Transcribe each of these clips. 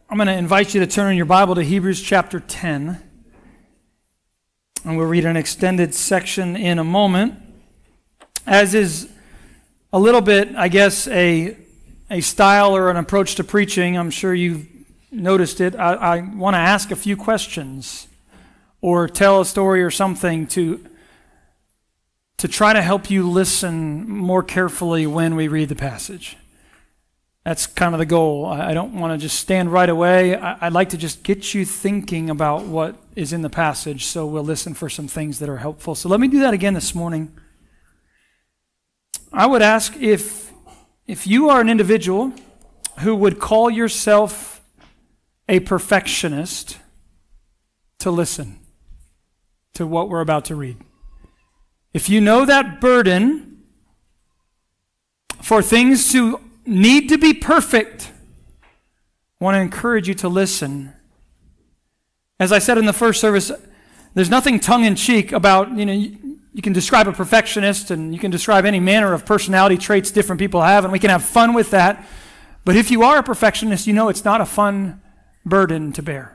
I'm going to invite you to turn your Bible to Hebrews chapter 10. And we'll read an extended section in a moment. As is a little bit, I guess, a style or an approach to preaching, I'm sure you've noticed it. I want to ask a few questions or tell a story or something to try to help you listen more carefully when we read the passage. That's kind of the goal. I don't want to just stand right away. I'd like to just get you thinking about what is in the passage, so we'll listen for some things that are helpful. So let me do that again this morning. I would ask if you are an individual who would call yourself a perfectionist to listen to what we're about to read. If you know that burden for things to need to be perfect, I want to encourage you to listen. As I said in the first service, there's nothing tongue-in-cheek about, you can describe a perfectionist and you can describe any manner of personality traits different people have, and we can have fun with that. But if you are a perfectionist, you know it's not a fun burden to bear.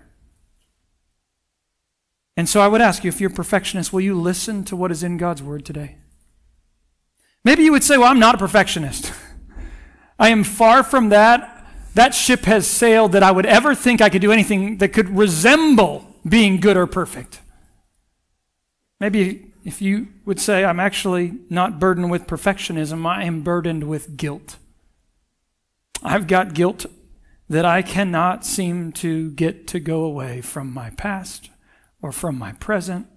And so I would ask you, if you're a perfectionist, will you listen to what is in God's Word today? Maybe you would say, well, I'm not a perfectionist. I am far from that. That ship has sailed that I would ever think I could do anything that could resemble being good or perfect. Maybe if you would say, I'm actually not burdened with perfectionism, I am burdened with guilt. I've got guilt that I cannot seem to get to go away from my past or from my present.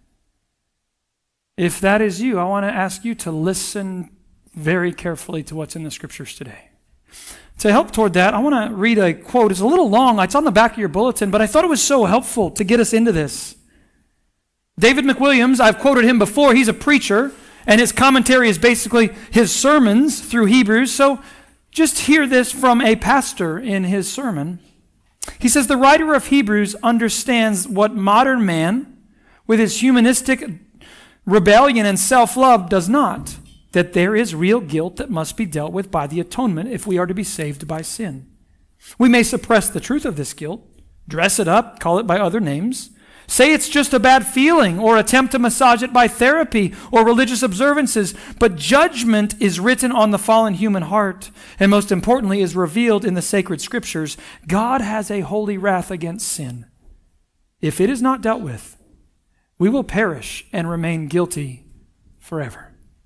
If that is you, I want to ask you to listen very carefully to what's in the Scriptures today. To help toward that, I want to read a quote. It's a little long. It's on the back of your bulletin, but I thought it was so helpful to get us into this. David McWilliams, I've quoted him before. He's a preacher, and his commentary is basically his sermons through Hebrews. So just hear this from a pastor in his sermon. He says, the writer of Hebrews understands what modern man, with his humanistic rebellion and self-love, does not. That there is real guilt that must be dealt with by the atonement if we are to be saved by sin. We may suppress the truth of this guilt, dress it up, call it by other names, say it's just a bad feeling, or attempt to massage it by therapy or religious observances, but judgment is written on the fallen human heart, and most importantly is revealed in the sacred Scriptures. God has a holy wrath against sin. If it is not dealt with, we will perish and remain guilty forever.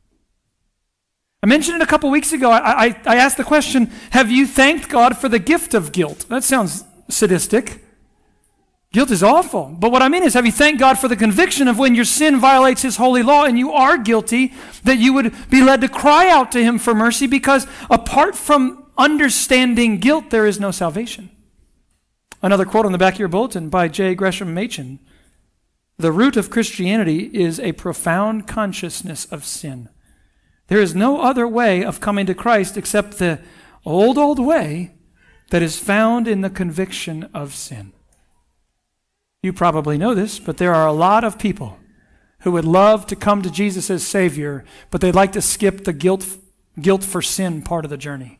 I mentioned it a couple weeks ago. I asked the question, have you thanked God for the gift of guilt? That sounds sadistic. Guilt is awful. But what I mean is, have you thanked God for the conviction of when your sin violates His holy law and you are guilty, that you would be led to cry out to Him for mercy, because apart from understanding guilt, there is no salvation. Another quote on the back of your bulletin by J. Gresham Machen. The root of Christianity is a profound consciousness of sin. There is no other way of coming to Christ except the old way that is found in the conviction of sin. You probably know this, but there are a lot of people who would love to come to Jesus as Savior, but they'd like to skip the guilt for sin part of the journey.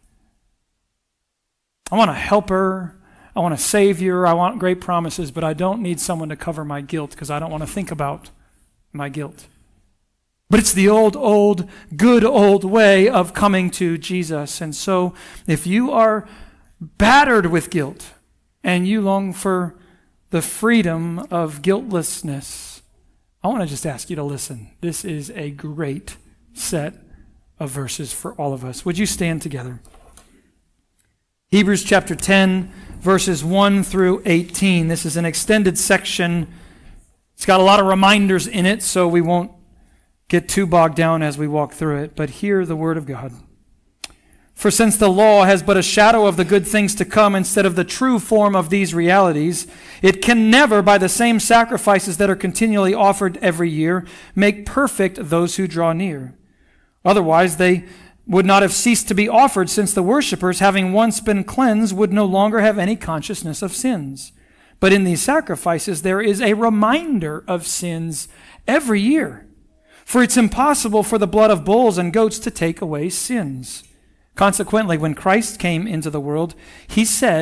I want a helper, I want a Savior, I want great promises, but I don't need someone to cover my guilt because I don't want to think about my guilt. But it's the good old way of coming to Jesus. And so if you are battered with guilt and you long for the freedom of guiltlessness, I want to just ask you to listen. This is a great set of verses for all of us. Would you stand together? Hebrews chapter 10, verses 1 through 18. This is an extended section. It's got a lot of reminders in it, so we won't get too bogged down as we walk through it, but hear the word of God. For since the law has but a shadow of the good things to come instead of the true form of these realities, it can never, by the same sacrifices that are continually offered every year, make perfect those who draw near. Otherwise, they would not have ceased to be offered, since the worshippers, having once been cleansed, would no longer have any consciousness of sins. But in these sacrifices there is a reminder of sins every year. For it's impossible for the blood of bulls and goats to take away sins. Consequently, when Christ came into the world, He said,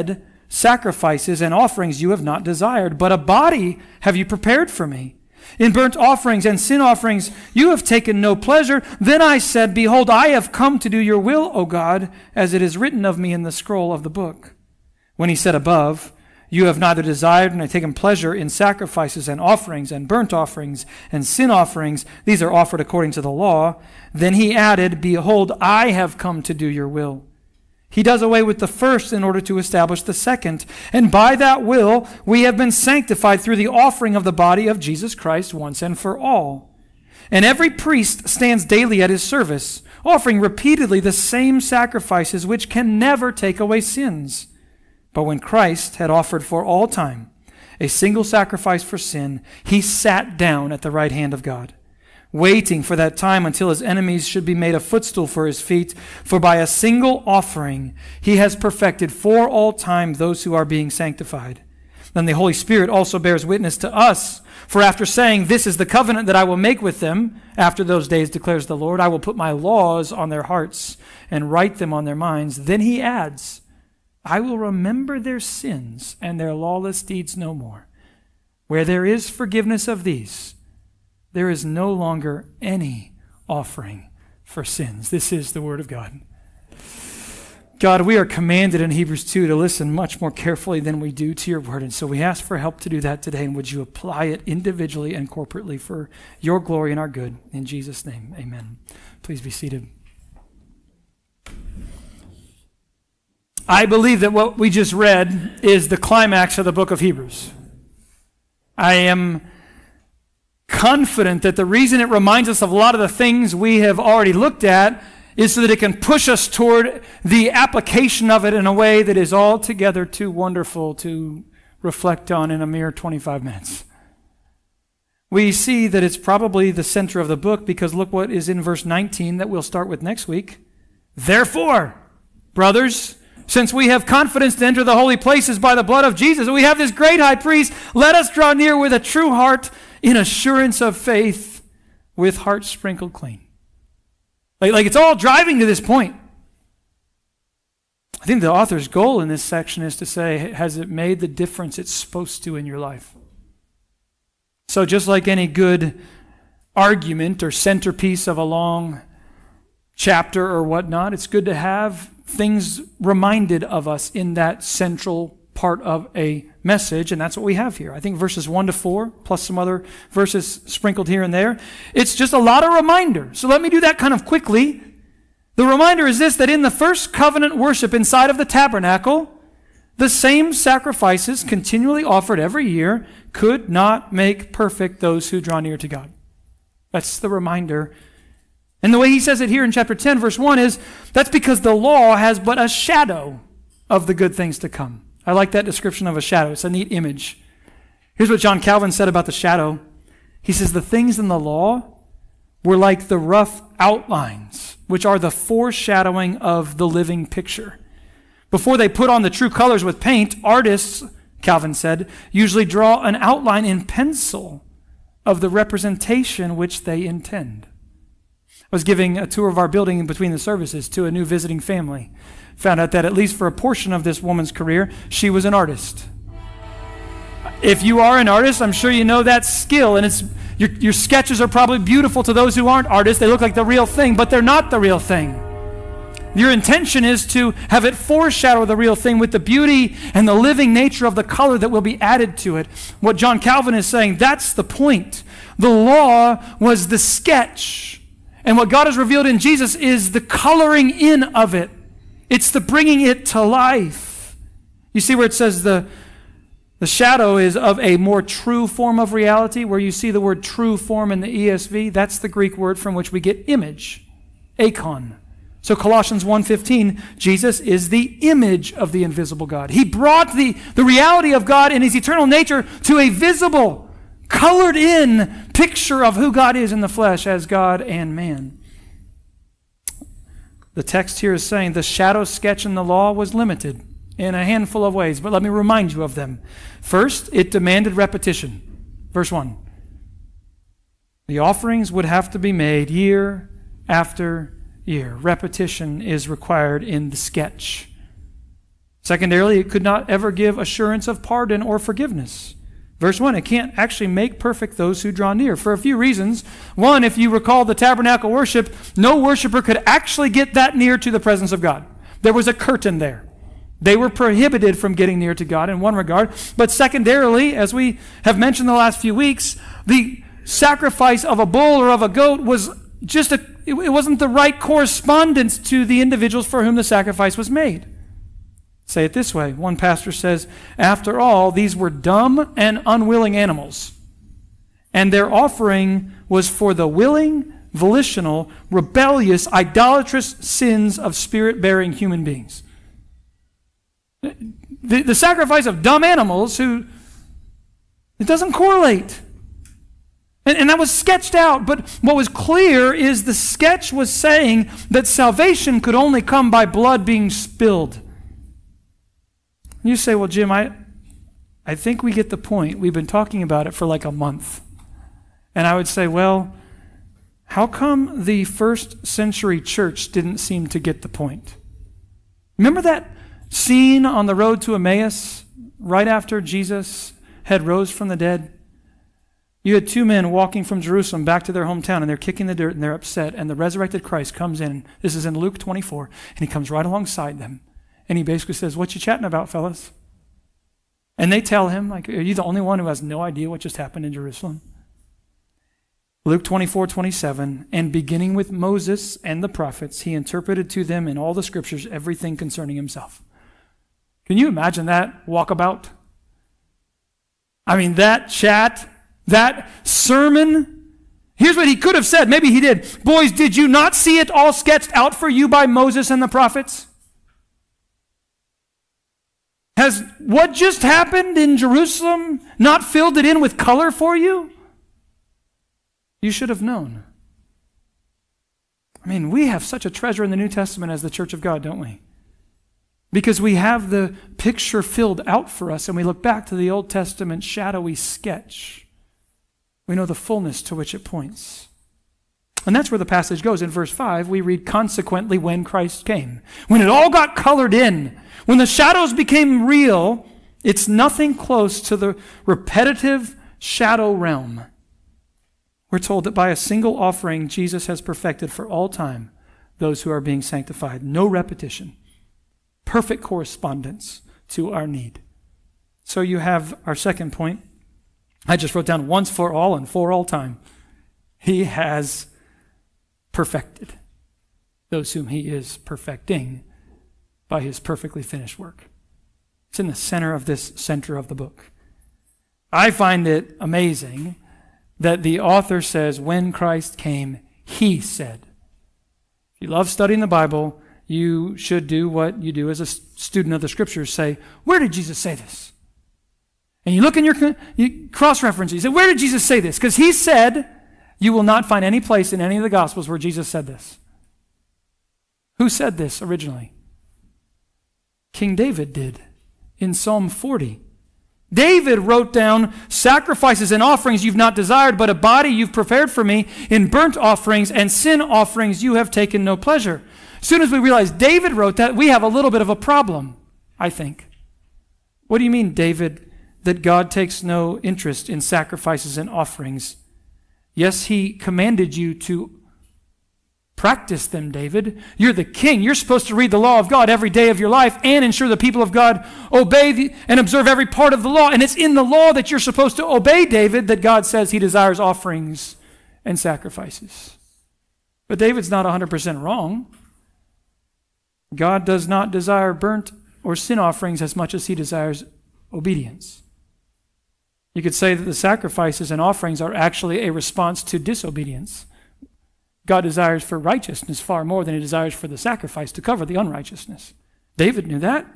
sacrifices and offerings you have not desired, but a body have you prepared for me. In burnt offerings and sin offerings you have taken no pleasure. Then I said, Behold, I have come to do your will, O God, as it is written of me in the scroll of the book. When he said above, You have neither desired nor taken pleasure in sacrifices and offerings and burnt offerings and sin offerings, these are offered according to the law. Then he added, Behold, I have come to do your will. He does away with the first in order to establish the second. And by that will, we have been sanctified through the offering of the body of Jesus Christ once and for all. And every priest stands daily at his service, offering repeatedly the same sacrifices which can never take away sins. But when Christ had offered for all time a single sacrifice for sin, he sat down at the right hand of God, waiting for that time until his enemies should be made a footstool for his feet. For by a single offering he has perfected for all time those who are being sanctified. Then the Holy Spirit also bears witness to us. For after saying, This is the covenant that I will make with them, after those days declares the Lord, I will put my laws on their hearts and write them on their minds. Then he adds, I will remember their sins and their lawless deeds no more. Where there is forgiveness of these, there is no longer any offering for sins. This is the word of God. God, we are commanded in Hebrews 2 to listen much more carefully than we do to your word. And so we ask for help to do that today. And would you apply it individually and corporately for your glory and our good? In Jesus' name, amen. Please be seated. I believe that what we just read is the climax of the book of Hebrews. I am confident that the reason it reminds us of a lot of the things we have already looked at is so that it can push us toward the application of it in a way that is altogether too wonderful to reflect on in a mere 25 minutes. We see that it's probably the center of the book because look what is in verse 19 that we'll start with next week. Therefore, brothers, since we have confidence to enter the holy places by the blood of Jesus, we have this great high priest, let us draw near with a true heart in assurance of faith with hearts sprinkled clean. Like it's all driving to this point. I think the author's goal in this section is to say, has it made the difference it's supposed to in your life? So just like any good argument or centerpiece of a long chapter or whatnot, it's good to have things reminded of us in that central part of a message, and that's what we have here. I think verses 1 to 4, plus some other verses sprinkled here and there. It's just a lot of reminders. So let me do that kind of quickly. The reminder is this, that in the first covenant worship inside of the tabernacle, the same sacrifices continually offered every year could not make perfect those who draw near to God. That's the reminder. And the way he says it here in chapter 10, verse 1 is, that's because the law has but a shadow of the good things to come. I like that description of a shadow. It's a neat image. Here's what John Calvin said about the shadow. He says, the things in the law were like the rough outlines, which are the foreshadowing of the living picture. Before they put on the true colors with paint, artists, Calvin said, usually draw an outline in pencil of the representation which they intend. I was giving a tour of our building in between the services to a new visiting family. Found out that at least for a portion of this woman's career, she was an artist. If you are an artist, I'm sure you know that skill, and it's your sketches are probably beautiful to those who aren't artists. They look like the real thing, but they're not the real thing. Your intention is to have it foreshadow the real thing with the beauty and the living nature of the color that will be added to it. What John Calvin is saying, that's the point. The law was the sketch, and what God has revealed in Jesus is the coloring in of it. It's the bringing it to life. You see where it says the shadow is of a more true form of reality, where you see the word true form in the ESV? That's the Greek word from which we get image, eikon. So Colossians 1:15, Jesus is the image of the invisible God. He brought the reality of God in his eternal nature to a visible, colored in picture of who God is in the flesh as God and man. The text here is saying the shadow sketch in the law was limited in a handful of ways, but let me remind you of them. First, it demanded repetition. Verse 1. The offerings would have to be made year after year. Repetition is required in the sketch. Secondarily, it could not ever give assurance of pardon or forgiveness. Verse 1, it can't actually make perfect those who draw near for a few reasons. One, if you recall the tabernacle worship, no worshiper could actually get that near to the presence of God. There was a curtain there. They were prohibited from getting near to God in one regard. But secondarily, as we have mentioned the last few weeks, the sacrifice of a bull or of a goat was it wasn't the right correspondence to the individuals for whom the sacrifice was made. Say it this way. One pastor says, after all, these were dumb and unwilling animals, and their offering was for the willing, volitional, rebellious, idolatrous sins of spirit-bearing human beings. The sacrifice of dumb animals it doesn't correlate. And that was sketched out, but what was clear is the sketch was saying that salvation could only come by blood being spilled. You say, well, Jim, I think we get the point. We've been talking about it for like a month. And I would say, well, how come the first century church didn't seem to get the point? Remember that scene on the road to Emmaus right after Jesus had rose from the dead? You had two men walking from Jerusalem back to their hometown, and they're kicking the dirt and they're upset, and the resurrected Christ comes in. This is in Luke 24, and he comes right alongside them. And he basically says, what you chatting about, fellas? And they tell him, like, are you the only one who has no idea what just happened in Jerusalem? Luke 24:27, and beginning with Moses and the prophets, he interpreted to them in all the scriptures everything concerning himself. Can you imagine that walkabout? I mean, that chat, that sermon. Here's what he could have said. Maybe he did. Boys, did you not see it all sketched out for you by Moses and the prophets? Has what just happened in Jerusalem not filled it in with color for you? You should have known. I mean, we have such a treasure in the New Testament as the Church of God, don't we? Because we have the picture filled out for us, and we look back to the Old Testament shadowy sketch. We know the fullness to which it points. And that's where the passage goes. In verse 5, we read, consequently, when Christ came. When it all got colored in, when the shadows became real, it's nothing close to the repetitive shadow realm. We're told that by a single offering, Jesus has perfected for all time those who are being sanctified. No repetition. Perfect correspondence to our need. So you have our second point. I just wrote down once for all and for all time. He has perfected those whom he is perfecting by his perfectly finished work. It's in the center of the book. I find it amazing that the author says, when Christ came, he said. If you love studying the Bible, you should do what you do as a student of the Scriptures. Say, where did Jesus say this? And you look in you cross-reference. You say, where did Jesus say this? Because he said, you will not find any place in any of the Gospels where Jesus said this. Who said this originally? King David did in Psalm 40. David wrote down, sacrifices and offerings you've not desired, but a body you've prepared for me. In burnt offerings and sin offerings you have taken no pleasure. As soon as we realize David wrote that, we have a little bit of a problem, I think. What do you mean, David, that God takes no interest in sacrifices and offerings? Yes, he commanded you to practice them, David. You're the king. You're supposed to read the law of God every day of your life and ensure the people of God obey and observe every part of the law. And it's in the law that you're supposed to obey, David, that God says he desires offerings and sacrifices. But David's not 100% wrong. God does not desire burnt or sin offerings as much as he desires obedience. You could say that the sacrifices and offerings are actually a response to disobedience. God desires for righteousness far more than he desires for the sacrifice to cover the unrighteousness. David knew that.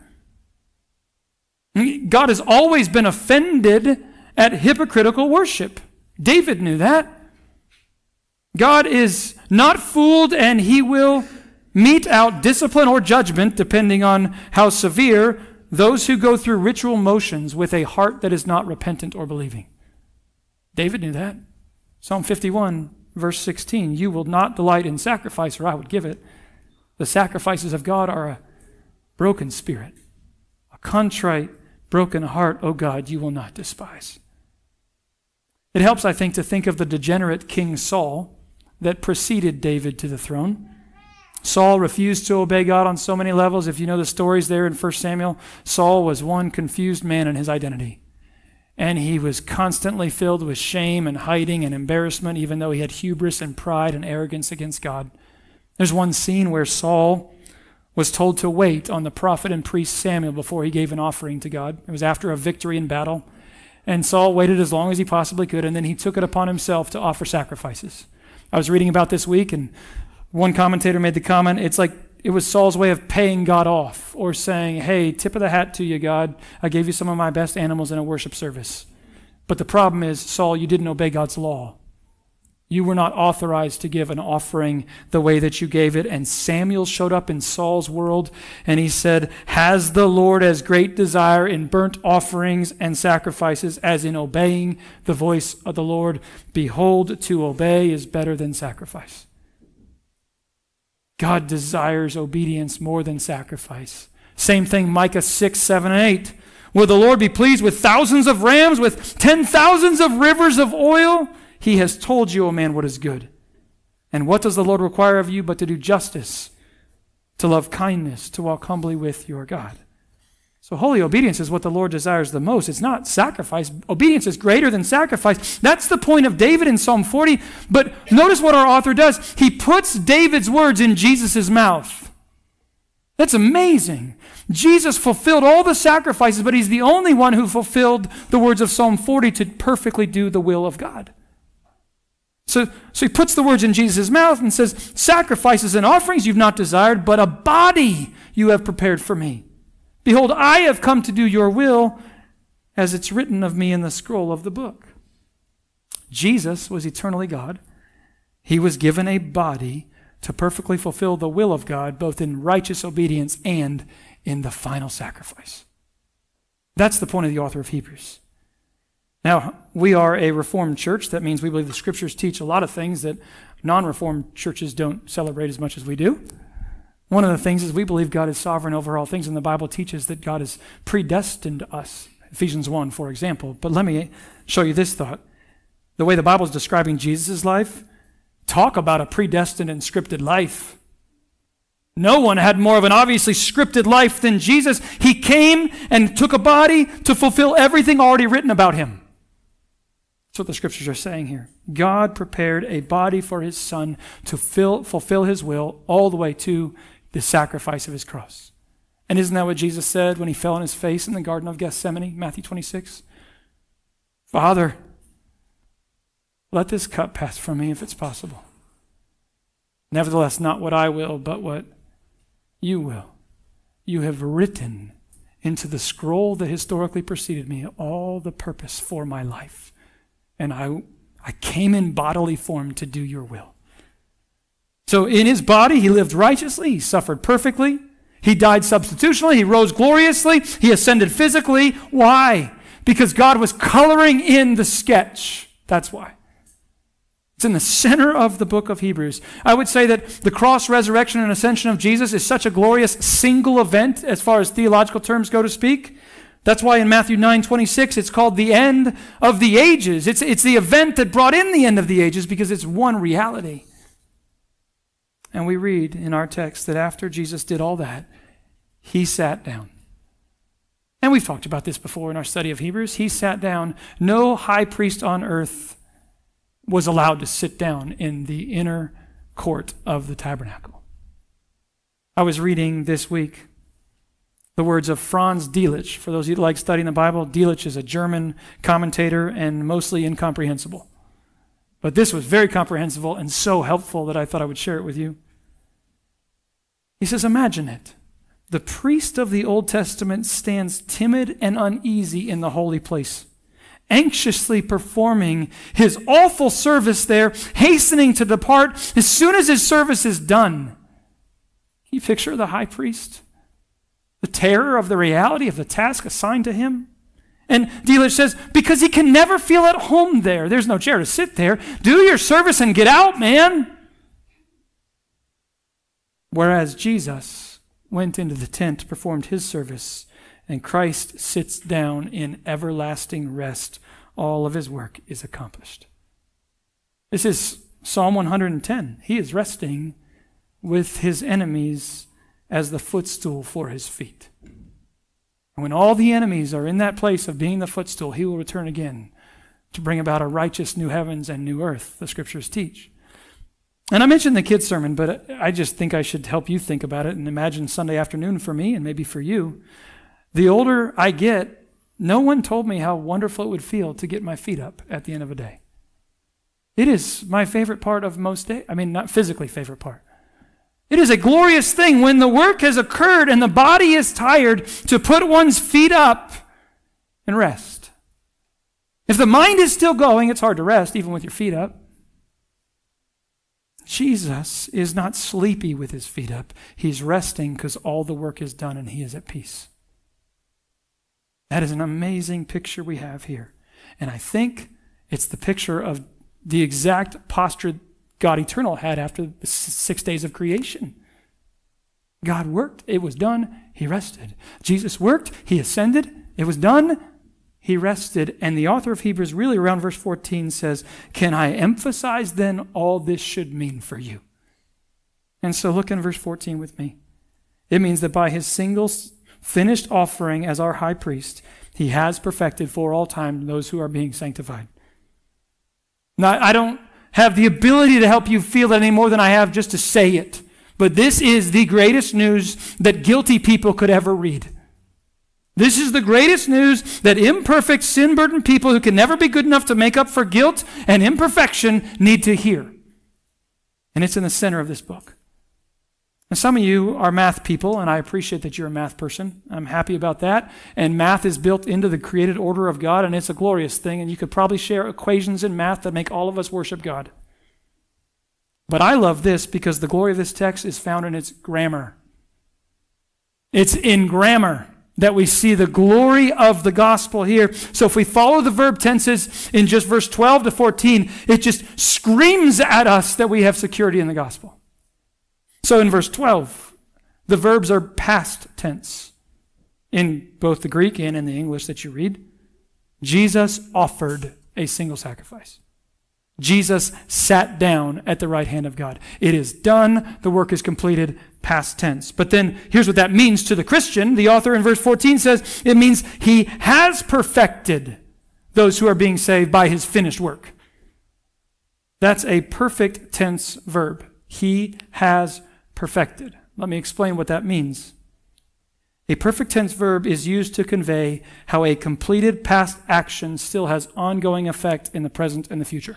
God has always been offended at hypocritical worship. David knew that. God is not fooled, and he will mete out discipline or judgment, depending on how severe, those who go through ritual motions with a heart that is not repentant or believing. David knew that. Psalm 51, verse 16, you will not delight in sacrifice, or I would give it. The sacrifices of God are a broken spirit, A contrite, broken heart, O God, you will not despise. It helps, I think, to think of the degenerate King Saul that preceded David to the throne. Saul refused to obey God on so many levels. If you know the stories there in 1 Samuel, Saul was one confused man in his identity. And he was constantly filled with shame and hiding and embarrassment, even though he had hubris and pride and arrogance against God. There's one scene where Saul was told to wait on the prophet and priest Samuel before he gave an offering to God. It was after a victory in battle. And Saul waited as long as he possibly could, and then he took it upon himself to offer sacrifices. I was reading about this week, and one commentator made the comment, it's like it was Saul's way of paying God off, or saying, hey, tip of the hat to you, God. I gave you some of my best animals in a worship service. But the problem is, Saul, you didn't obey God's law. You were not authorized to give an offering the way that you gave it. And Samuel showed up in Saul's world, and he said, has the Lord as great desire in burnt offerings and sacrifices as in obeying the voice of the Lord? Behold, to obey is better than sacrifice. God desires obedience more than sacrifice. Same thing, Micah 6, 7, and 8. Will the Lord be pleased with thousands of rams, with 10,000s of rivers of oil? He has told you, O man, what is good. And what does the Lord require of you but to do justice, to love kindness, to walk humbly with your God? So holy obedience is what the Lord desires the most. It's not sacrifice. Obedience is greater than sacrifice. That's the point of David in Psalm 40. But notice what our author does. He puts David's words in Jesus' mouth. That's amazing. Jesus fulfilled all the sacrifices, but he's the only one who fulfilled the words of Psalm 40 to perfectly do the will of God. So he puts the words in Jesus' mouth and says, sacrifices and offerings you've not desired, but a body you have prepared for me. Behold, I have come to do your will, as it's written of me in the scroll of the book. Jesus was eternally God. He was given a body to perfectly fulfill the will of God, both in righteous obedience and in the final sacrifice. That's the point of the author of Hebrews. Now, we are a Reformed church. That means we believe the Scriptures teach a lot of things that non-Reformed churches don't celebrate as much as we do. One of the things is we believe God is sovereign over all things, and the Bible teaches that God has predestined us. Ephesians 1, for example. But let me show you this thought. The way the Bible is describing Jesus' life, talk about a predestined and scripted life. No one had more of an obviously scripted life than Jesus. He came and took a body to fulfill everything already written about him. That's what the Scriptures are saying here. God prepared a body for his Son to fulfill his will all the way to the sacrifice of his cross. And isn't that what Jesus said when he fell on his face in the Garden of Gethsemane, Matthew 26? Father, let this cup pass from me if it's possible. Nevertheless, not what I will, but what you will. You have written into the scroll that historically preceded me all the purpose for my life. And I came in bodily form to do your will. So in his body, he lived righteously. He suffered perfectly. He died substitutionally. He rose gloriously. He ascended physically. Why? Because God was coloring in the sketch. That's why. It's in the center of the book of Hebrews. I would say that the cross, resurrection, and ascension of Jesus is such a glorious single event as far as theological terms go to speak. That's why in Matthew 9:26 it's called the end of the ages. It's the event that brought in the end of the ages because it's one reality. And we read in our text that after Jesus did all that, he sat down. And we've talked about this before in our study of Hebrews. He sat down. No high priest on earth was allowed to sit down in the inner court of the tabernacle. I was reading this week the words of Franz Delitzsch. For those of you that like studying the Bible, Delitzsch is a German commentator and mostly incomprehensible. But this was very comprehensible and so helpful that I thought I would share it with you. He says, imagine it. The priest of the Old Testament stands timid and uneasy in the holy place, anxiously performing his awful service there, hastening to depart as soon as his service is done. Can you picture the high priest? The terror of the reality of the task assigned to him? And Delitzsch says, because he can never feel at home there. There's no chair to sit there. Do your service and get out, man. Whereas Jesus went into the tent, performed his service, and Christ sits down in everlasting rest. All of his work is accomplished. This is Psalm 110. He is resting with his enemies as the footstool for his feet. And when all the enemies are in that place of being the footstool, he will return again to bring about a righteous new heavens and new earth, the scriptures teach. And I mentioned the kids' sermon, but I just think I should help you think about it and imagine Sunday afternoon for me and maybe for you. The older I get, no one told me how wonderful it would feel to get my feet up at the end of a day. It is my favorite part of most days. I mean, not physically favorite part. It is a glorious thing when the work has occurred and the body is tired to put one's feet up and rest. If the mind is still going, it's hard to rest even with your feet up. Jesus is not sleepy with his feet up. He's resting because all the work is done and he is at peace. That is an amazing picture we have here. And I think it's the picture of the exact posture God eternal had after the 6 days of creation. God worked, it was done, he rested. Jesus worked, he ascended, it was done, he rested. And the author of Hebrews, really around verse 14, says, can I emphasize then all this should mean for you? And so look in verse 14 with me. It means that by his single finished offering as our high priest, he has perfected for all time those who are being sanctified. Now, I don't have the ability to help you feel that any more than I have just to say it. But this is the greatest news that guilty people could ever read. This is the greatest news that imperfect, sin-burdened people who can never be good enough to make up for guilt and imperfection need to hear. And it's in the center of this book. Now, some of you are math people, and I appreciate that you're a math person. I'm happy about that. And math is built into the created order of God, and it's a glorious thing. And you could probably share equations in math that make all of us worship God. But I love this because the glory of this text is found in its grammar. It's in grammar that we see the glory of the gospel here. So if we follow the verb tenses in just verse 12 to 14, it just screams at us that we have security in the gospel. So in verse 12, the verbs are past tense in both the Greek and in the English that you read. Jesus offered a single sacrifice. Jesus sat down at the right hand of God. It is done. The work is completed, past tense. But then here's what that means to the Christian. The author in verse 14 says it means he has perfected those who are being saved by his finished work. That's a perfect tense verb. He has perfected. Let me explain what that means. A perfect tense verb is used to convey how a completed past action still has ongoing effect in the present and the future.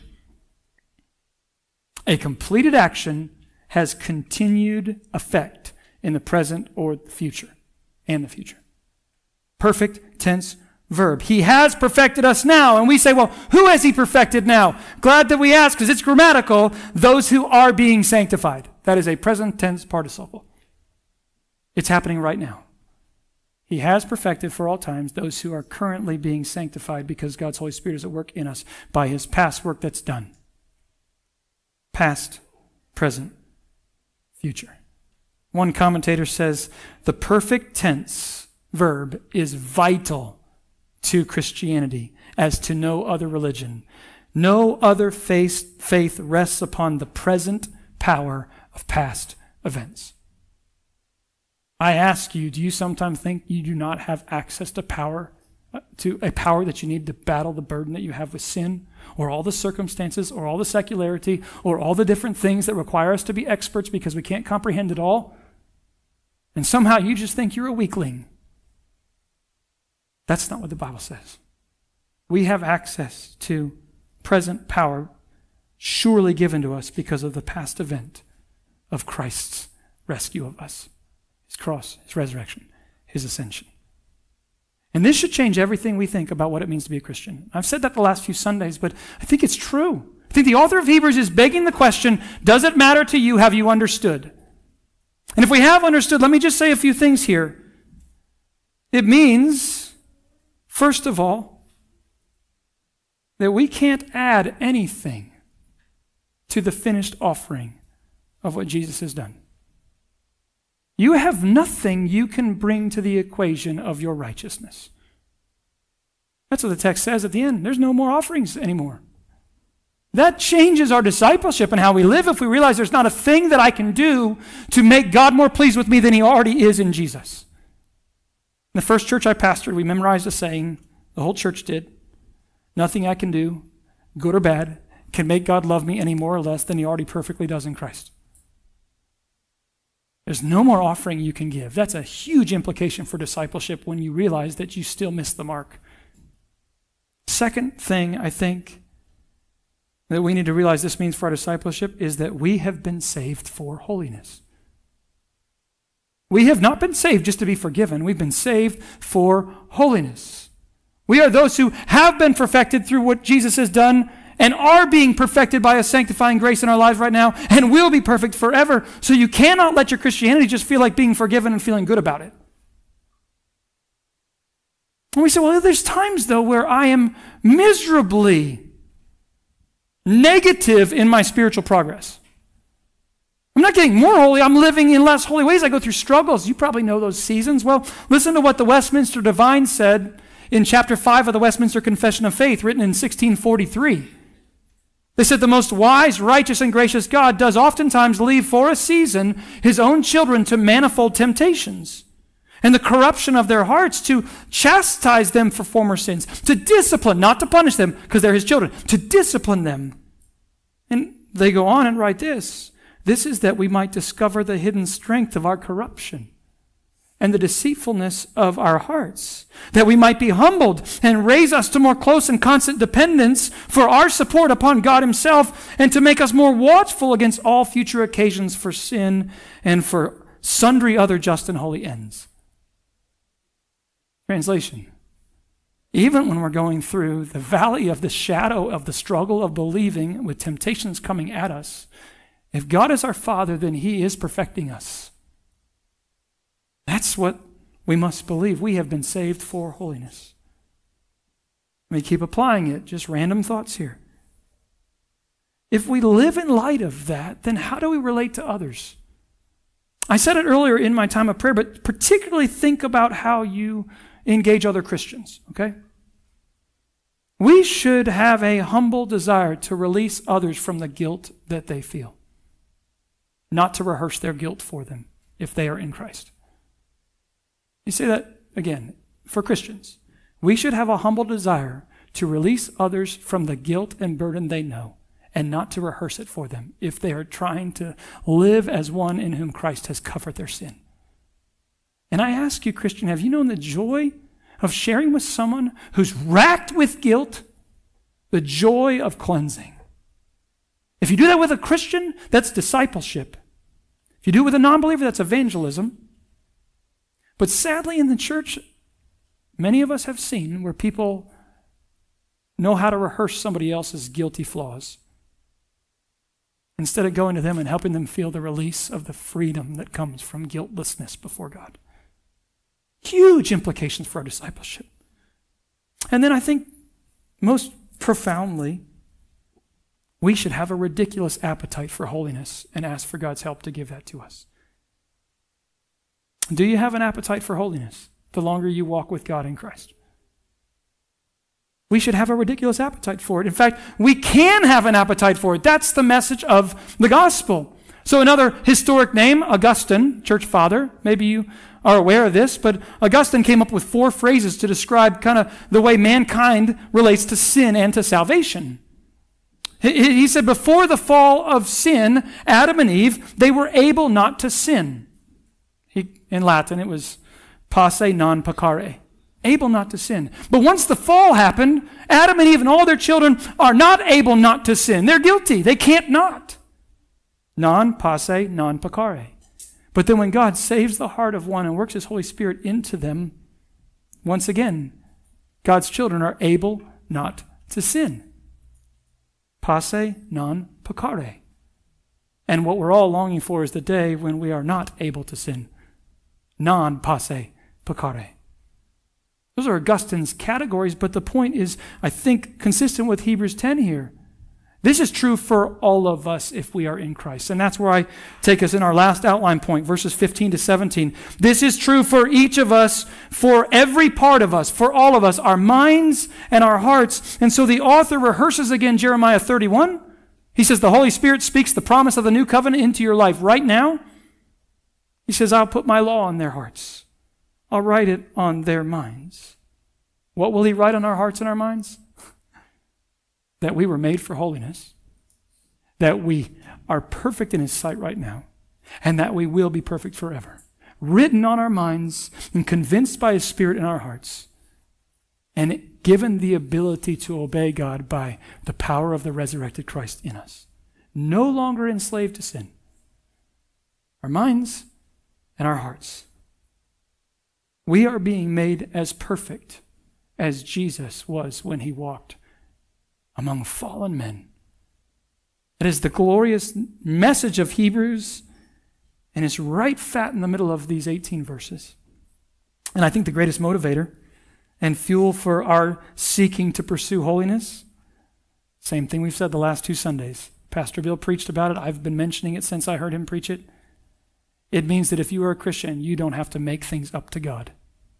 A completed action has continued effect in the present or the future and the future. Perfect tense verb. He has perfected us now. And we say, well, who has he perfected now? Glad that we ask because it's grammatical. Those who are being sanctified. That is a present tense participle. It's happening right now. He has perfected for all times those who are currently being sanctified because God's Holy Spirit is at work in us by his past work that's done. Past, present, future. One commentator says the perfect tense verb is vital to Christianity as to no other religion. No other faith rests upon the present power of past events. I ask you, do you sometimes think you do not have access to power, to a power that you need to battle the burden that you have with sin, or all the circumstances, or all the secularity, or all the different things that require us to be experts because we can't comprehend it all? And somehow you just think you're a weakling. That's not what the Bible says. We have access to present power surely given to us because of the past event of Christ's rescue of us. His cross, his resurrection, his ascension. And this should change everything we think about what it means to be a Christian. I've said that the last few Sundays, but I think it's true. I think the author of Hebrews is begging the question, does it matter to you? Have you understood? And if we have understood, let me just say a few things here. It means, first of all, that we can't add anything to the finished offering of what Jesus has done. you have nothing you can bring to the equation of your righteousness. That's what the text says at the end. There's no more offerings anymore. That changes our discipleship and how we live if we realize there's not a thing that I can do to make God more pleased with me than he already is in Jesus. In the first church I pastored, we memorized a saying, the whole church did. Nothing I can do, good or bad, can make God love me any more or less than he already perfectly does in Christ. There's no more offering you can give. That's a huge implication for discipleship when you realize that you still miss the mark. Second thing I think that we need to realize this means for our discipleship is that we have been saved for holiness. We have not been saved just to be forgiven. We've been saved for holiness. We are those who have been perfected through what Jesus has done and are being perfected by a sanctifying grace in our lives right now and will be perfect forever. So you cannot let your Christianity just feel like being forgiven and feeling good about it. And we say, well, there's times, though, where I am miserably negative in my spiritual progress. I'm not getting more holy. I'm living in less holy ways. I go through struggles. You probably know those seasons. Well, listen to what the Westminster Divines said in chapter 5 of the Westminster Confession of Faith, written in 1643. They said, the most wise, righteous, and gracious God does oftentimes leave for a season his own children to manifold temptations and the corruption of their hearts, to chastise them for former sins, to discipline, not to punish them because they're his children, to discipline them. And they go on and write this. This is that we might discover the hidden strength of our corruption and the deceitfulness of our hearts, that we might be humbled and raise us to more close and constant dependence for our support upon God himself, and to make us more watchful against all future occasions for sin and for sundry other just and holy ends. Translation: even when we're going through the valley of the shadow of the struggle of believing with temptations coming at us, if God is our Father, then he is perfecting us. That's what we must believe. We have been saved for holiness. Let me keep applying it. Just random thoughts here. If we live in light of that, then how do we relate to others? I said it earlier in my time of prayer, but particularly think about how you engage other Christians, okay? We should have a humble desire to release others from the guilt that they feel, not to rehearse their guilt for them if they are in Christ. You say that again, for Christians. We should have a humble desire to release others from the guilt and burden they know, and not to rehearse it for them if they are trying to live as one in whom Christ has covered their sin. And I ask you, Christian, have you known the joy of sharing with someone who's racked with guilt, the joy of cleansing? If you do that with a Christian, that's discipleship. If you do it with a non-believer, that's evangelism. But sadly in the church, many of us have seen where people know how to rehearse somebody else's guilty flaws instead of going to them and helping them feel the release of the freedom that comes from guiltlessness before God. Huge implications for our discipleship. And then I think most profoundly, we should have a ridiculous appetite for holiness and ask for God's help to give that to us. Do you have an appetite for holiness the longer you walk with God in Christ? We should have a ridiculous appetite for it. In fact, we can have an appetite for it. That's the message of the gospel. So another historic name, Augustine, church father, maybe you are aware of this, but Augustine came up with 4 phrases to describe kind of the way mankind relates to sin and to salvation. He said before the fall of sin, Adam and Eve, they were able not to sin. In Latin, it was passe non peccare, able not to sin. But once the fall happened, Adam and Eve and all their children are not able not to sin. They're guilty. They can't not. Non passe non peccare. But then when God saves the heart of one and works his Holy Spirit into them, once again, God's children are able not to sin. Passe non peccare. And what we're all longing for is the day when we are not able to sin. Non passe peccare. Those are Augustine's categories, but the point is, I think, consistent with Hebrews 10 here. This is true for all of us if we are in Christ. And that's where I take us in our last outline point, verses 15 to 17. This is true for each of us, for every part of us, for all of us, our minds and our hearts. And so the author rehearses again Jeremiah 31. He says, the Holy Spirit speaks the promise of the new covenant into your life right now. He says, I'll put my law on their hearts. I'll write it on their minds. What will he write on our hearts and our minds? That we were made for holiness, that we are perfect in his sight right now, and that we will be perfect forever. Written on our minds and convinced by his Spirit in our hearts, and given the ability to obey God by the power of the resurrected Christ in us. No longer enslaved to sin. Our minds and our hearts. We are being made as perfect as Jesus was when he walked among fallen men. That is the glorious message of Hebrews, and it's right fat in the middle of these 18 verses. And I think the greatest motivator and fuel for our seeking to pursue holiness, same thing we've said the last 2 Sundays. Pastor Bill preached about it. I've been mentioning it since I heard him preach it. It means that if you are a Christian, you don't have to make things up to God.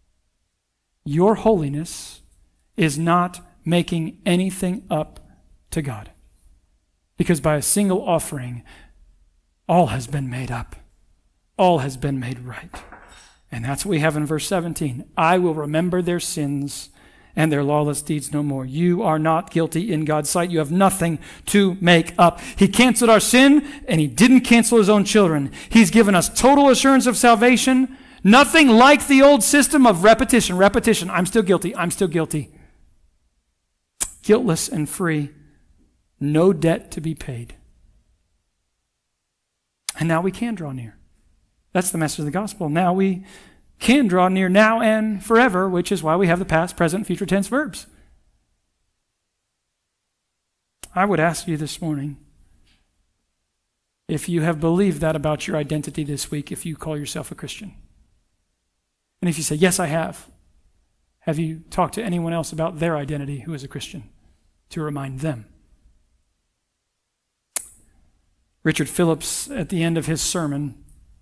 Your holiness is not making anything up to God. Because by a single offering, all has been made up. All has been made right. And that's what we have in verse 17. I will remember their sins and their lawless deeds no more. You are not guilty in God's sight. You have nothing to make up. He canceled our sin, and he didn't cancel his own children. He's given us total assurance of salvation. Nothing like the old system of repetition. Repetition. I'm still guilty. I'm still guilty. Guiltless and free, no debt to be paid. And now we can draw near. That's the message of the gospel. Now we can draw near now and forever, which is why we have the past, present, future tense verbs. I would ask you this morning, if you have believed that about your identity this week, if you call yourself a Christian. And if you say, yes, I have you talked to anyone else about their identity who is a Christian to remind them? Richard Phillips, at the end of his sermon,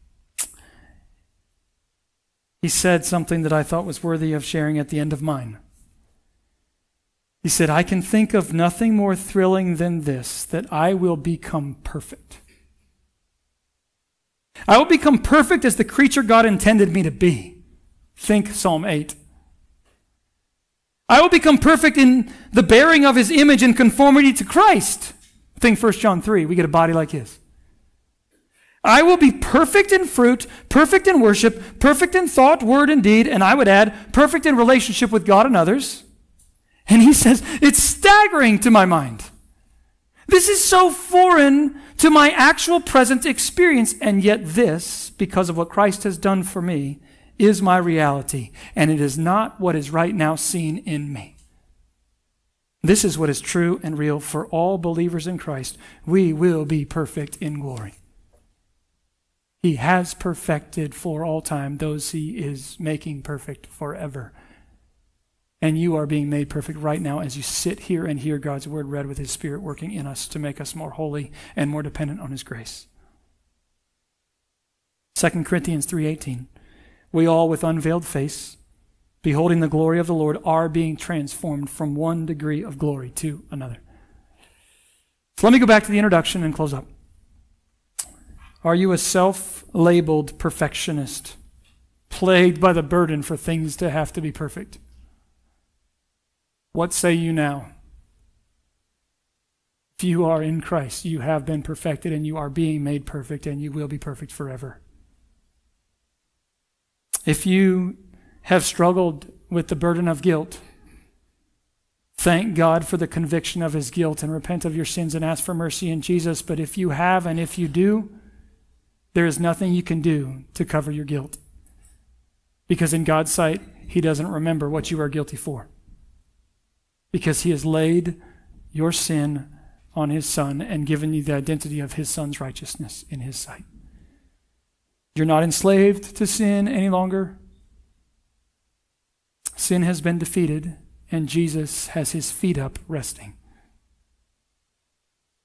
he said something that I thought was worthy of sharing at the end of mine. He said, I can think of nothing more thrilling than this, that I will become perfect. I will become perfect as the creature God intended me to be. Think Psalm 8. I will become perfect in the bearing of his image and conformity to Christ. Think 1 John 3. We get a body like his. I will be perfect in fruit, perfect in worship, perfect in thought, word, and deed, and I would add, perfect in relationship with God and others. And he says, it's staggering to my mind. This is so foreign to my actual present experience, and yet this, because of what Christ has done for me, is my reality, and it is not what is right now seen in me. This is what is true and real for all believers in Christ. We will be perfect in glory. He has perfected for all time those he is making perfect forever. And you are being made perfect right now as you sit here and hear God's word read with his Spirit working in us to make us more holy and more dependent on his grace. 2 Corinthians 3:18. We all with unveiled face, beholding the glory of the Lord, are being transformed from one degree of glory to another. So let me go back to the introduction and close up. Are you a self-labeled perfectionist, plagued by the burden for things to have to be perfect? What say you now? If you are in Christ, you have been perfected and you are being made perfect and you will be perfect forever. If you have struggled with the burden of guilt, thank God for the conviction of his guilt and repent of your sins and ask for mercy in Jesus. But if you have and if you do, there is nothing you can do to cover your guilt. Because in God's sight, he doesn't remember what you are guilty for. Because he has laid your sin on his Son and given you the identity of his Son's righteousness in his sight. You're not enslaved to sin any longer. Sin has been defeated, and Jesus has his feet up resting.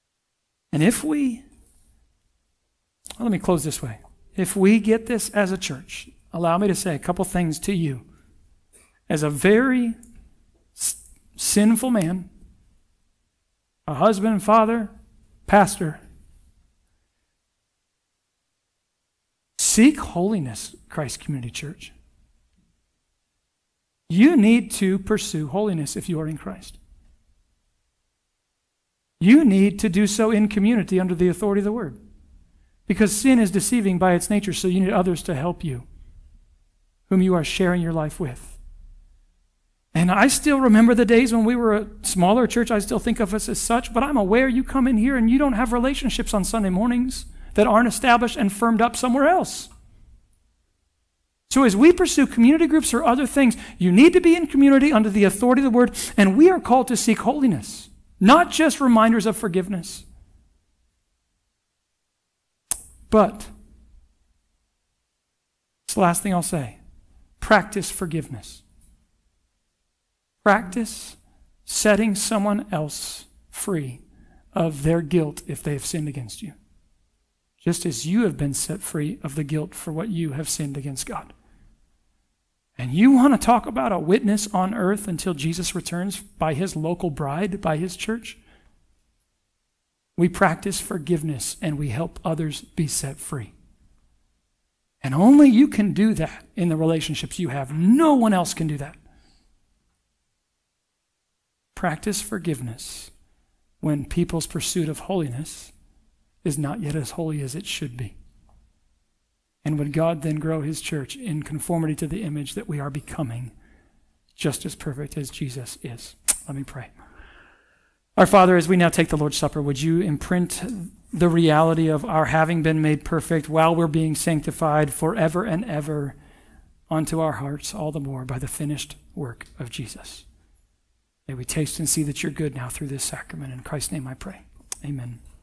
And let me close this way. If we get this as a church, allow me to say a couple things to you. As a very sinful man, a husband, father, pastor, seek holiness, Christ Community Church. You need to pursue holiness if you are in Christ. You need to do so in community under the authority of the Word. Because sin is deceiving by its nature, so you need others to help you, whom you are sharing your life with. And I still remember the days when we were a smaller church. I still think of us as such, but I'm aware you come in here and you don't have relationships on Sunday mornings that aren't established and firmed up somewhere else. So as we pursue community groups or other things, you need to be in community under the authority of the Word, and we are called to seek holiness, not just reminders of forgiveness. But, it's the last thing I'll say, practice forgiveness. Practice setting someone else free of their guilt if they have sinned against you, just as you have been set free of the guilt for what you have sinned against God. And you want to talk about a witness on earth until Jesus returns by his local bride, by his church? We practice forgiveness and we help others be set free. And only you can do that in the relationships you have. No one else can do that. Practice forgiveness when people's pursuit of holiness is not yet as holy as it should be. And would God then grow his church in conformity to the image that we are becoming, just as perfect as Jesus is? Let me pray. Our Father, as we now take the Lord's Supper, would you imprint the reality of our having been made perfect while we're being sanctified forever and ever onto our hearts all the more by the finished work of Jesus. May we taste and see that you're good now through this sacrament. In Christ's name I pray. Amen.